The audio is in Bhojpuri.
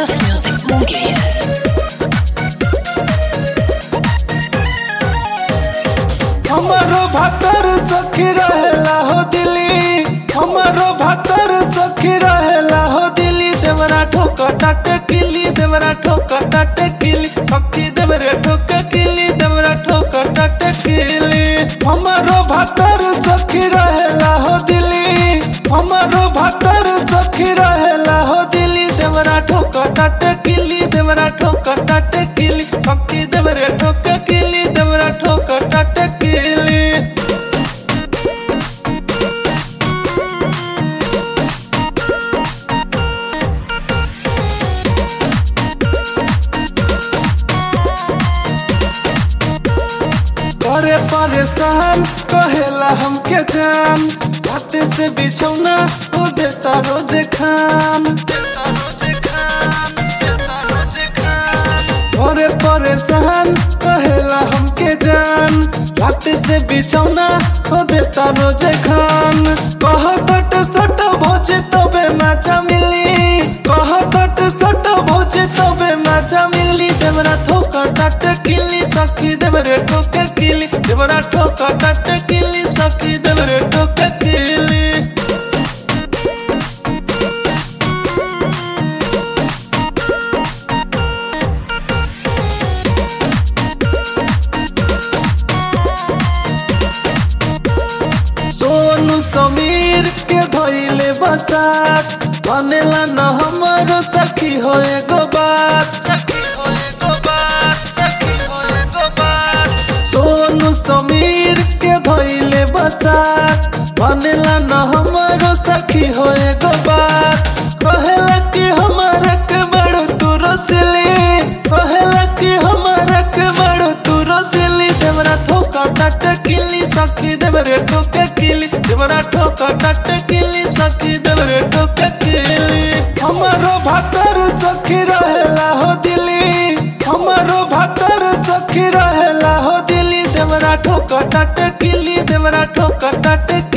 Nexus Music Munger. हमारो भातर सखी रहेला हो दिल्ली, हमारो भातर सखी रहेला हो दिल्ली। देवरा ठोका टाटे किली, देवरा ठोका टाटे किली, सखी देवरे ठोका किली, देवरा ठोका टाटे किली। हमारो भातर सखी रहेला हो दिल्ली, हमारो भातर सखी रहेला हो दिल्ली। देवरा ठोका टाटे किली, देवरा ठोका टाटे किली, सखी देवरे ठोका किली, देवरा ठोका टाटे किली। करे परेशान कहेला हमके जान, हाथ से बिछौना हो देता रोजे खान, देता रोजे खान, देता रोजे खान। करे परेशान कहेला हमके जान, हाथ से बिछौना हो देता रोजे खान। कह तट सट भोज तबे मजा मिली, कह तट सट भोज तबे मजा मिली। देवरा ठोका टाट किली, सखी देवरे ठोका किली, देवरा ठोका टाट किली, सखी देवरे ठोका किली। सोनू समीर के धोइले बसात, बनेला न हमारो सखी हो एगो बात, सखी हो एगो बात, सखी हो एगो बात। सोनू समीर के धोइले बसात, बनेला न हमारो सखी हो एगो बात। कहेला कि हमारा के बड़ो तू रसली, कहेला कि हमारा के बड़ो तू रसली। देवरा ठोका टाट किली, सखी देवरे ठोका किली, देवरा ठोका टाट किली, सखी देवरे ठोका किली। हमारो भातर सखी रहेला हो दिल्ली, हमारो भातर सखी रहेला हो दिल्ली। देवरा ठोका टाट किली, देवरा ठोका टाट